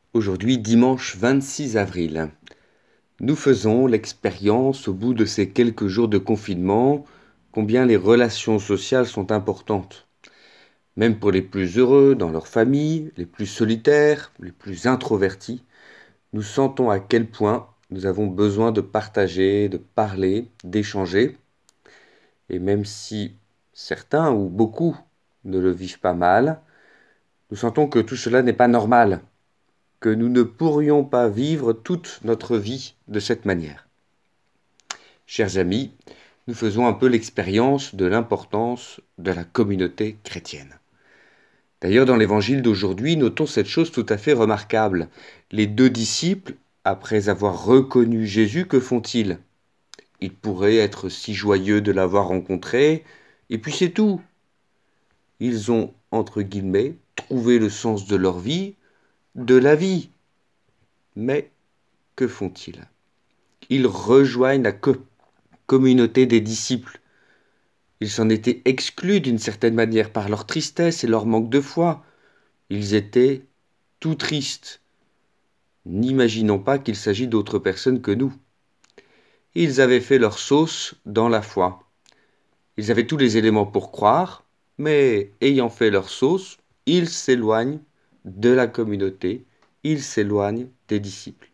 Aujourd'hui, dimanche 26 avril, nous faisons l'expérience au bout de ces quelques jours de confinement combien les relations sociales sont importantes. Même pour les plus heureux dans leur famille, les plus solitaires, les plus introvertis, nous sentons à quel point nous avons besoin de partager, de parler, d'échanger. Et même si certains ou beaucoup ne le vivent pas mal, nous sentons que tout cela n'est pas normal, que nous ne pourrions pas vivre toute notre vie de cette manière. Chers amis, nous faisons un peu l'expérience de l'importance de la communauté chrétienne. D'ailleurs, dans l'évangile d'aujourd'hui, notons cette chose tout à fait remarquable. Les deux disciples, après avoir reconnu Jésus, que font-ils? Ils pourraient être si joyeux de l'avoir rencontré, et puis c'est tout. Ils ont, entre guillemets, trouvé le sens de leur vie, de la vie. Mais que font-ils? Ils rejoignent la communauté des disciples. Ils s'en étaient exclus d'une certaine manière par leur tristesse et leur manque de foi. Ils étaient tout tristes. N'imaginons pas qu'il s'agit d'autres personnes que nous. Ils avaient fait leur sauce dans la foi. Ils avaient tous les éléments pour croire, mais ayant fait leur sauce, ils s'éloignent de la communauté, ils s'éloignent des disciples.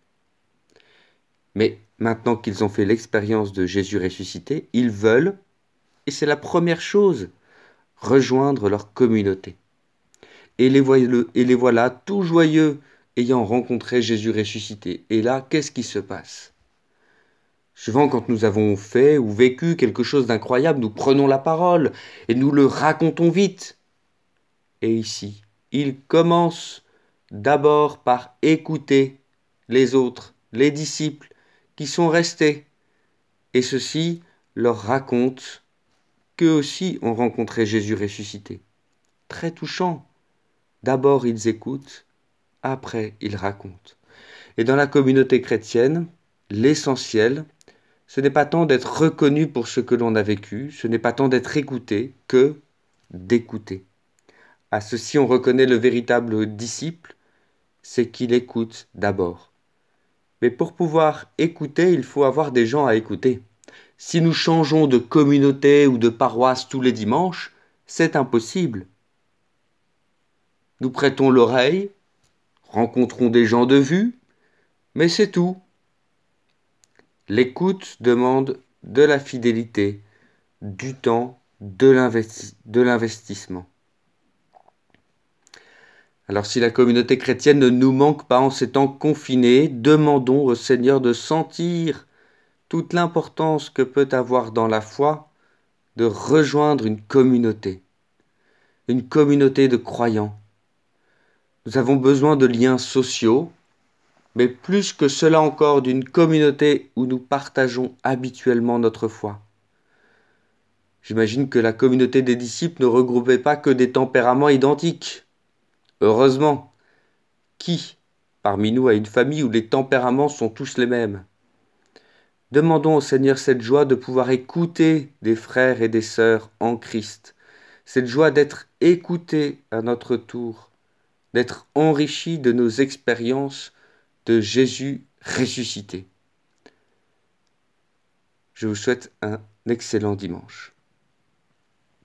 Mais maintenant qu'ils ont fait l'expérience de Jésus ressuscité, ils veulent, et c'est la première chose, rejoindre leur communauté. Et les voilà tout joyeux, ayant rencontré Jésus ressuscité. Et là, qu'est-ce qui se passe? Souvent, quand nous avons fait ou vécu quelque chose d'incroyable, nous prenons la parole et nous le racontons vite. Et ici, ils commencent d'abord par écouter les autres, les disciples qui sont restés. Et ceux-ci leur racontent qu'eux aussi ont rencontré Jésus ressuscité. Très touchant. D'abord ils écoutent, après ils racontent. Et dans la communauté chrétienne, l'essentiel, ce n'est pas tant d'être reconnu pour ce que l'on a vécu, ce n'est pas tant d'être écouté que d'écouter. À ceci on reconnaît le véritable disciple, c'est qu'il écoute d'abord. Mais pour pouvoir écouter, il faut avoir des gens à écouter. Si nous changeons de communauté ou de paroisse tous les dimanches, c'est impossible. Nous prêtons l'oreille, rencontrons des gens de vue, mais c'est tout. L'écoute demande de la fidélité, du temps, de l'investissement. Alors si la communauté chrétienne ne nous manque pas en ces temps confinés, demandons au Seigneur de sentir toute l'importance que peut avoir dans la foi de rejoindre une communauté de croyants. Nous avons besoin de liens sociaux, mais plus que cela encore d'une communauté où nous partageons habituellement notre foi. J'imagine que la communauté des disciples ne regroupait pas que des tempéraments identiques. Heureusement, qui parmi nous a une famille où les tempéraments sont tous les mêmes? Demandons au Seigneur cette joie de pouvoir écouter des frères et des sœurs en Christ, cette joie d'être écoutés à notre tour, d'être enrichis de nos expériences de Jésus ressuscité. Je vous souhaite un excellent dimanche.